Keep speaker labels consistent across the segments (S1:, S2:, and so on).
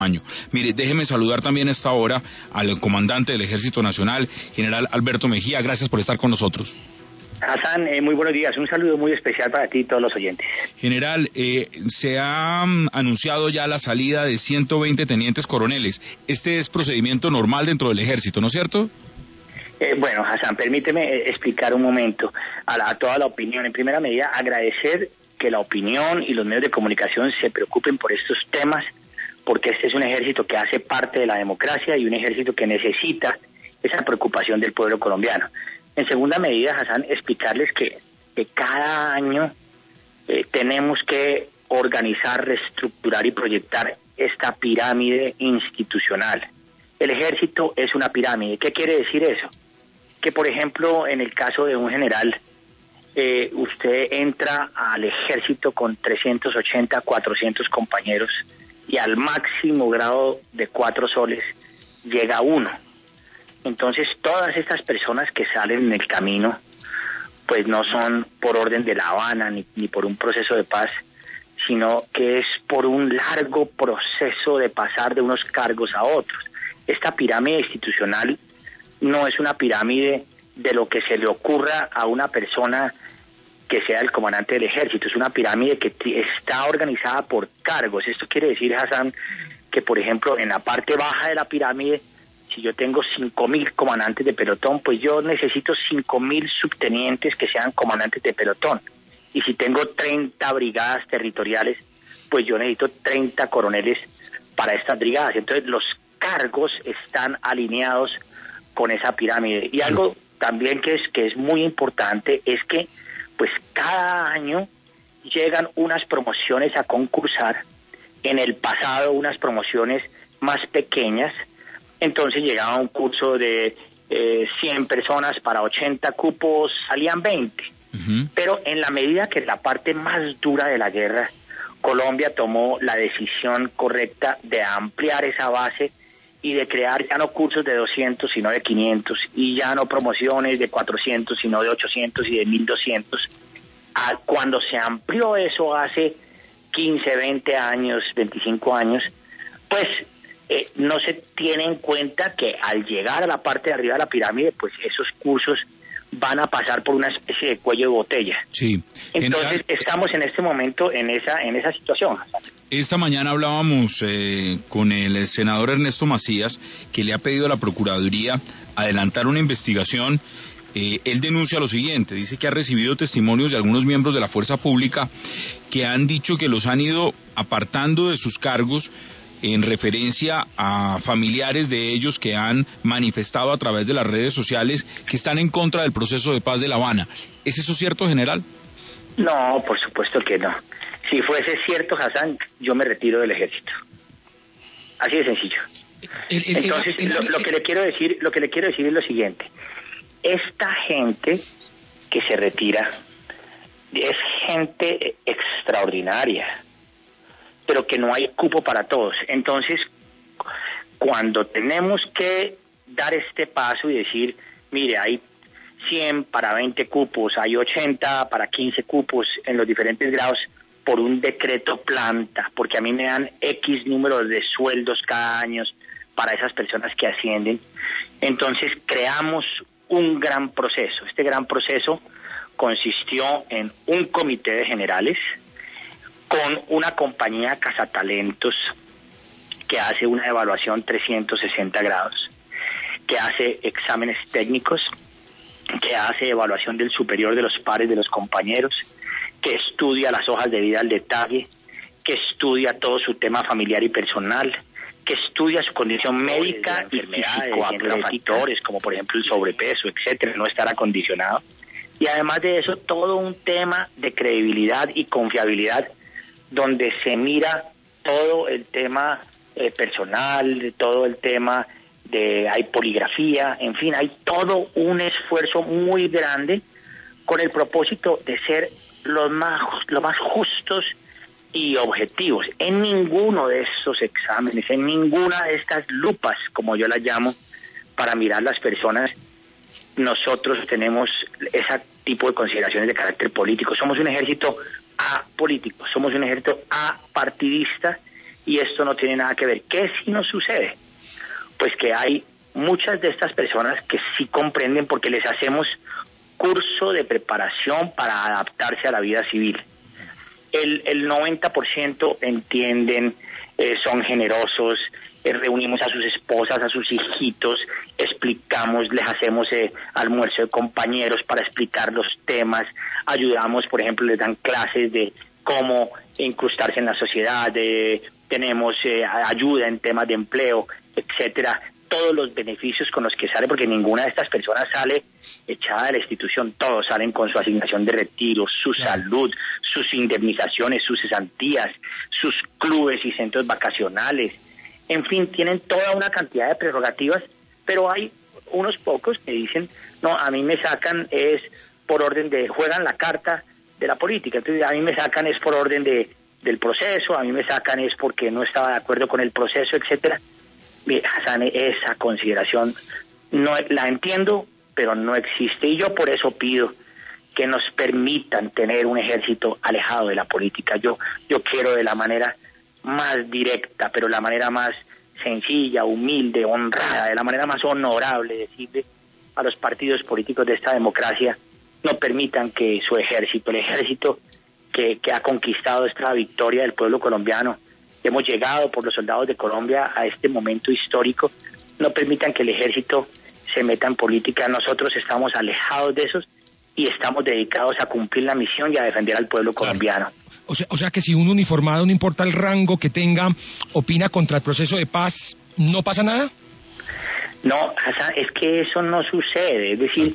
S1: año. Mire, déjeme saludar también a esta hora al comandante del Ejército Nacional, general Alberto Mejía. Gracias por estar con nosotros.
S2: Hassan, muy buenos días. Un saludo muy especial para ti y todos los oyentes.
S1: General, se ha anunciado ya la salida de 120 tenientes coroneles. Este es procedimiento normal dentro del Ejército, ¿no es cierto?
S2: Bueno, Hassan, permíteme explicar un momento a toda la opinión. En primera medida, agradecer que la opinión y los medios de comunicación se preocupen por estos temas, porque este es un ejército que hace parte de la democracia y un ejército que necesita esa preocupación del pueblo colombiano. En segunda medida, Hassan, explicarles que cada año tenemos que organizar, reestructurar y proyectar esta pirámide institucional. El ejército es una pirámide. ¿Qué quiere decir eso? Que, por ejemplo, en el caso de un general, usted entra al ejército con 380, 400 compañeros y al máximo grado de 4 soles llega 1. Entonces, todas estas personas que salen en el camino, pues no son por orden de La Habana ni por un proceso de paz, sino que es por un largo proceso de pasar de unos cargos a otros. Esta pirámide institucional no es una pirámide de lo que se le ocurra a una persona que sea el comandante del ejército, es una pirámide que está organizada por cargos. Esto quiere decir, Hassan, que por ejemplo en la parte baja de la pirámide, si yo tengo 5.000 comandantes de pelotón, pues yo necesito 5.000 subtenientes que sean comandantes de pelotón. Y si tengo 30 brigadas territoriales, pues yo necesito 30 coroneles para estas brigadas. Entonces los cargos están alineados con esa pirámide. Y algo también que es muy importante es que pues cada año llegan unas promociones a concursar. En el pasado unas promociones más pequeñas, entonces llegaba un curso de 100 personas para 80 cupos, salían 20. Pero en la medida que la parte más dura de la guerra, Colombia tomó la decisión correcta de ampliar esa base y de crear ya no cursos de 200 sino de 500 y ya no promociones de 400 sino de 800 y de 1200. Cuando se amplió eso hace 15, 20 años, 25 años, pues no se tiene en cuenta que al llegar a la parte de arriba de la pirámide, pues esos cursos van a pasar por una especie de cuello de botella.
S1: Sí.
S2: Entonces estamos en este momento en esa situación.
S1: Esta mañana hablábamos con el senador Ernesto Macías, que le ha pedido a la Procuraduría adelantar una investigación. Él denuncia lo siguiente, dice que ha recibido testimonios de algunos miembros de la fuerza pública que han dicho que los han ido apartando de sus cargos en referencia a familiares de ellos que han manifestado a través de las redes sociales que están en contra del proceso de paz de La Habana. ¿Es eso cierto, general?
S2: No, por supuesto que no. Si fuese cierto, Hassan, yo me retiro del ejército. Así de sencillo. Entonces, lo que le quiero decir es lo siguiente. Esta gente que se retira es gente extraordinaria, pero que no hay cupo para todos. Entonces, cuando tenemos que dar este paso y decir, mire, hay 100 para 20 cupos, hay 80 para 15 cupos en los diferentes grados, por un decreto planta, porque a mí me dan X número de sueldos cada año para esas personas que ascienden. Entonces, creamos un gran proceso. Este gran proceso consistió en un comité de generales con una compañía cazatalentos que hace una evaluación 360 grados, que hace exámenes técnicos, que hace evaluación del superior de los pares de los compañeros, que estudia las hojas de vida al detalle, que estudia todo su tema familiar y personal, que estudia su condición médica y factores como por ejemplo el sobrepeso, etcétera, no estar acondicionado. Y además de eso, todo un tema de credibilidad y confiabilidad donde se mira todo el tema personal, todo el tema hay poligrafía, en fin, hay todo un esfuerzo muy grande con el propósito de ser los más justos y objetivos. En ninguno de esos exámenes, en ninguna de estas lupas, como yo las llamo, para mirar las personas, nosotros tenemos ese tipo de consideraciones de carácter político. Somos un ejército apolítico, somos un ejército apartidista y esto no tiene nada que ver. ¿Qué sí nos sucede? Pues que hay muchas de estas personas que sí comprenden porque les hacemos curso de preparación para adaptarse a la vida civil. El 90% entienden, son generosos, reunimos a sus esposas, a sus hijitos, explicamos, les hacemos almuerzo de compañeros para explicar los temas, ayudamos, por ejemplo, les dan clases de cómo incrustarse en la sociedad, tenemos ayuda en temas de empleo, etcétera. Todos los beneficios con los que sale, porque ninguna de estas personas sale echada de la institución, todos salen con su asignación de retiro, su salud, sus indemnizaciones, sus cesantías, sus clubes y centros vacacionales, en fin, tienen toda una cantidad de prerrogativas, pero hay unos pocos que dicen, no, a mí me sacan es por orden de, juegan la carta de la política, entonces a mí me sacan es por orden del proceso, a mí me sacan es porque no estaba de acuerdo con el proceso, etcétera. Hassan, esa consideración no la entiendo, pero no existe, y yo por eso pido que nos permitan tener un ejército alejado de la política. Yo quiero de la manera más directa, pero la manera más sencilla, humilde, honrada, de la manera más honorable, decirle a los partidos políticos de esta democracia, no permitan que su ejército, el ejército que ha conquistado esta victoria del pueblo colombiano, hemos llegado por los soldados de Colombia a este momento histórico, no permitan que el ejército se meta en política. Nosotros estamos alejados de esos y estamos dedicados a cumplir la misión y a defender al pueblo colombiano.
S3: O sea que si un uniformado, no importa el rango que tenga, opina contra el proceso de paz, ¿no pasa nada?
S2: No, Hassan, es que eso no sucede. Es decir,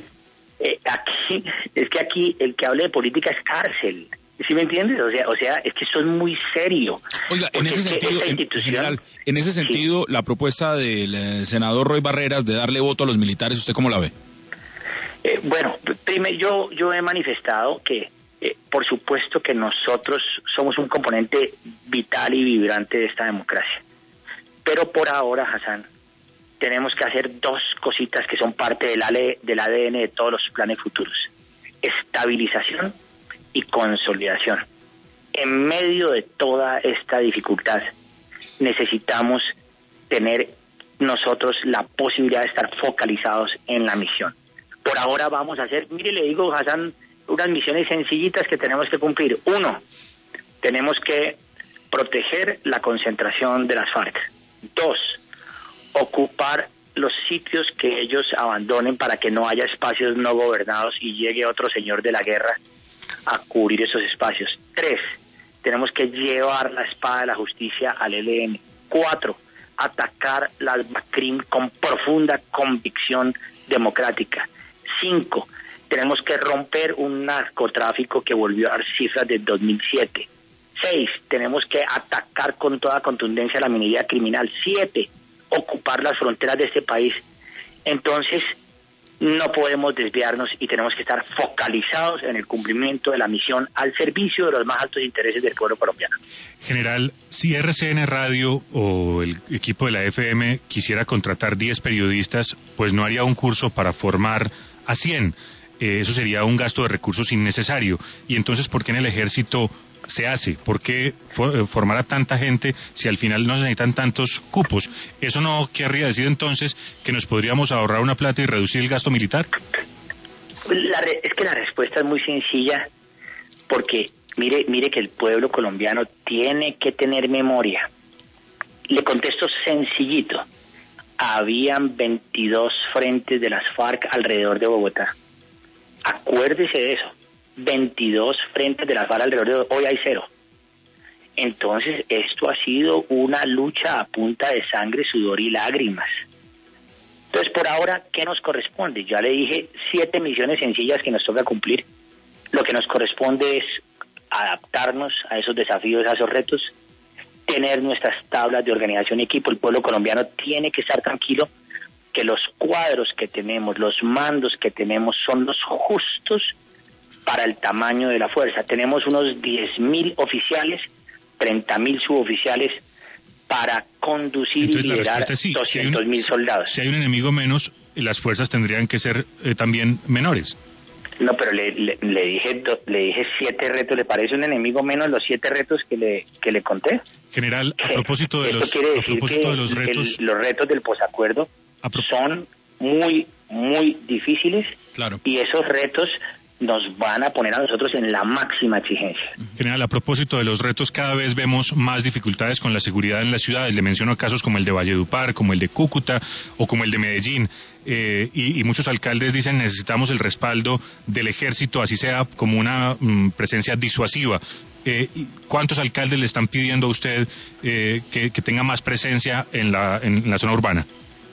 S2: aquí el que hable de política es cárcel. ¿Sí me entiendes? O sea, es que eso es muy serio.
S1: Oiga, en ese sentido, general, en ese sentido, sí, la propuesta del senador Roy Barreras de darle voto a los militares, ¿usted cómo la ve?
S2: Bueno, primero yo he manifestado que, por supuesto que nosotros somos un componente vital y vibrante de esta democracia. Pero por ahora, Hassan, tenemos que hacer dos cositas que son parte del ADN de todos los planes futuros. Estabilización y consolidación. En medio de toda esta dificultad, necesitamos tener nosotros la posibilidad de estar focalizados en la misión. Por ahora vamos a hacer, mire, le digo, Hassan, unas misiones sencillitas que tenemos que cumplir. Uno, tenemos que proteger la concentración de las FARC. Dos, ocupar los sitios que ellos abandonen para que no haya espacios no gobernados y llegue otro señor de la guerra a cubrir esos espacios. 3, tenemos que llevar la espada de la justicia al ELN. 4, atacar las BACRIM con profunda convicción democrática. 5, tenemos que romper un narcotráfico que volvió a dar cifras del 2007. 6, tenemos que atacar con toda contundencia la minería criminal. 7, ocupar las fronteras de este país. Entonces, no podemos desviarnos y tenemos que estar focalizados en el cumplimiento de la misión al servicio de los más altos intereses del pueblo colombiano.
S4: General, si RCN Radio o el equipo de la FM quisiera contratar 10 periodistas, pues no haría un curso para formar a 100. Eso sería un gasto de recursos innecesario. Y entonces, ¿por qué en el ejército se hace? ¿Por qué formar a tanta gente si al final no se necesitan tantos cupos? ¿Eso no querría decir entonces que nos podríamos ahorrar una plata y reducir el gasto militar?
S2: Es que la respuesta es muy sencilla, porque mire que el pueblo colombiano tiene que tener memoria. Le contesto sencillito. Habían 22 frentes de las FARC alrededor de Bogotá. Acuérdese de eso. 22 frentes de las FARC alrededor de hoy hay 0. Entonces esto ha sido una lucha a punta de sangre, sudor y lágrimas. Entonces por ahora, ¿qué nos corresponde? Ya le dije 7 misiones sencillas que nos toca cumplir. Lo que nos corresponde es adaptarnos a esos desafíos, a esos retos, tener nuestras tablas de organización y equipo. El pueblo colombiano tiene que estar tranquilo que los cuadros que tenemos, los mandos que tenemos son los justos para el tamaño de la fuerza. Tenemos unos 10.000 oficiales, 30.000 suboficiales para conducir. Entonces, y liderar sí, 200.000 soldados.
S4: Si hay un enemigo menos, las fuerzas tendrían que ser también menores.
S2: No, pero le dije 7 retos. ¿Le parece un enemigo menos los 7 retos que le conté?
S4: General, a propósito de los retos...
S2: Los retos del posacuerdo son muy, muy difíciles.
S1: Claro.
S2: Y esos retos nos van a poner a nosotros en la máxima exigencia.
S4: General, a propósito de los retos, cada vez vemos más dificultades con la seguridad en las ciudades. Le menciono casos como el de Valledupar, como el de Cúcuta o como el de Medellín. Y muchos alcaldes dicen necesitamos el respaldo del ejército, así sea como una presencia disuasiva. ¿Cuántos alcaldes le están pidiendo a usted que tenga más presencia en la zona urbana?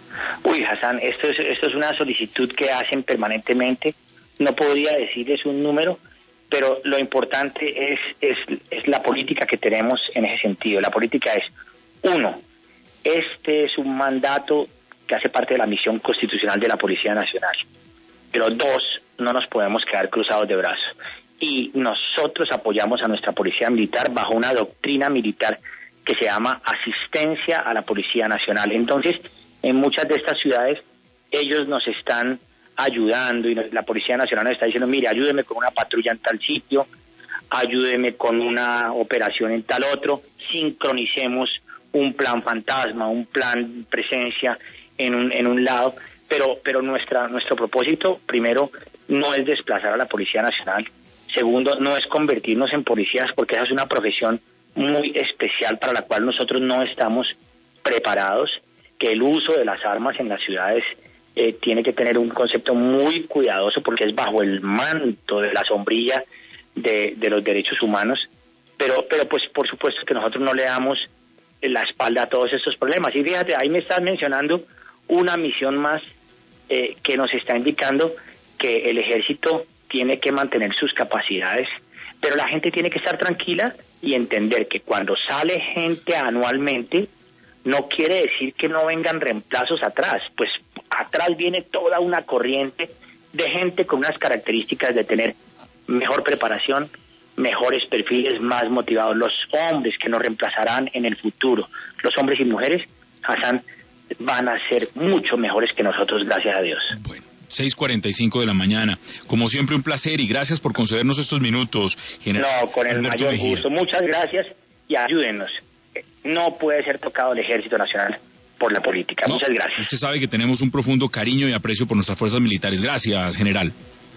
S2: Uy, Hassan, esto es una solicitud que hacen permanentemente. No podría decirles un número, pero lo importante es la política que tenemos en ese sentido. La política es, 1, este es un mandato que hace parte de la misión constitucional de la Policía Nacional. Pero 2, no nos podemos quedar cruzados de brazos. Y nosotros apoyamos a nuestra Policía Militar bajo una doctrina militar que se llama asistencia a la Policía Nacional. Entonces, en muchas de estas ciudades, ellos nos están ayudando y la Policía Nacional nos está diciendo, mire, ayúdeme con una patrulla en tal sitio, ayúdeme con una operación en tal otro, sincronicemos un plan fantasma, un plan presencia en un lado, pero nuestro propósito, primero, no es desplazar a la Policía Nacional, segundo, no es convertirnos en policías, porque esa es una profesión muy especial para la cual nosotros no estamos preparados, que el uso de las armas en las ciudades tiene que tener un concepto muy cuidadoso porque es bajo el manto de la sombrilla de los derechos humanos, pero pues por supuesto que nosotros no le damos la espalda a todos estos problemas. Y fíjate, ahí me estás mencionando una misión más que nos está indicando que el ejército tiene que mantener sus capacidades, pero la gente tiene que estar tranquila y entender que cuando sale gente anualmente, no quiere decir que no vengan reemplazos atrás, pues atrás viene toda una corriente de gente con unas características de tener mejor preparación, mejores perfiles, más motivados. Los hombres que nos reemplazarán en el futuro, los hombres y mujeres, Hassan, van a ser mucho mejores que nosotros, gracias a Dios.
S1: Bueno. 6:45 de la mañana. Como siempre, un placer y gracias por concedernos estos minutos, General.
S2: No, con el
S1: Alberto
S2: mayor
S1: Mejía.
S2: gusto. Muchas gracias y ayúdennos. No puede ser tocado el Ejército Nacional por la política.
S1: No,
S2: muchas gracias.
S1: Usted sabe que tenemos un profundo cariño y aprecio por nuestras fuerzas militares. Gracias, General.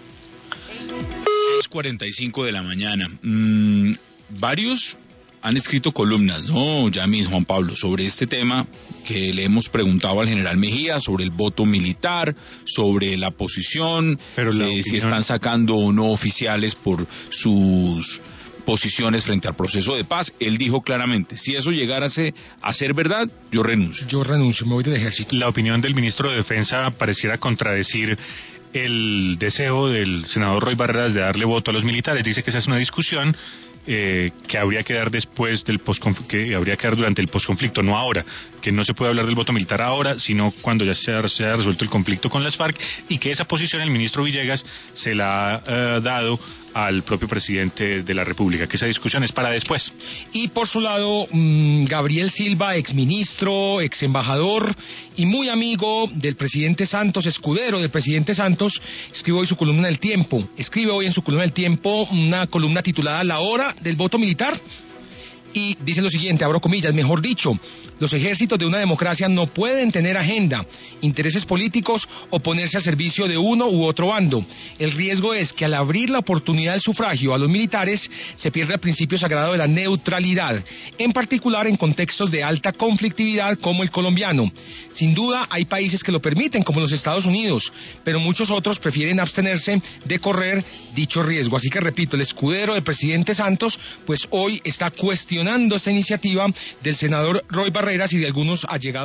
S1: 6:45 de la mañana. Varios han escrito columnas, ¿no? Ya mismo, Juan Pablo, sobre este tema que le hemos preguntado al general Mejía, sobre el voto militar, sobre la posición,
S4: Pero
S1: si están sacando o no oficiales por sus posiciones frente al proceso de paz. Él dijo claramente, si eso llegara a ser verdad, yo renuncio.
S3: Yo renuncio, me voy del ejército.
S4: La opinión del ministro de Defensa pareciera contradecir el deseo del senador Roy Barreras de darle voto a los militares. Dice que esa es una discusión que habría que dar después del que habría que dar durante el posconflicto, no ahora, que no se puede hablar del voto militar ahora, sino cuando ya se haya resuelto el conflicto con las FARC, y que esa posición el ministro Villegas se la ha dado al propio presidente de la República, que esa discusión es para después.
S3: Y por su lado, Gabriel Silva, exministro, exembajador y muy amigo del presidente Santos, escudero del presidente Santos, escribe hoy su columna en El Tiempo. Escribe hoy en su columna en El Tiempo una columna titulada La hora del voto militar. Y dice lo siguiente, abro comillas, mejor dicho, los ejércitos de una democracia no pueden tener agenda, intereses políticos o ponerse al servicio de uno u otro bando. El riesgo es que al abrir la oportunidad del sufragio a los militares se pierda el principio sagrado de la neutralidad, en particular en contextos de alta conflictividad como el colombiano. Sin duda hay países que lo permiten, como los Estados Unidos, pero muchos otros prefieren abstenerse de correr dicho riesgo. Así que repito, el escudero del presidente Santos, pues hoy está cuestionando esta iniciativa del senador Roy Barreras y de algunos allegados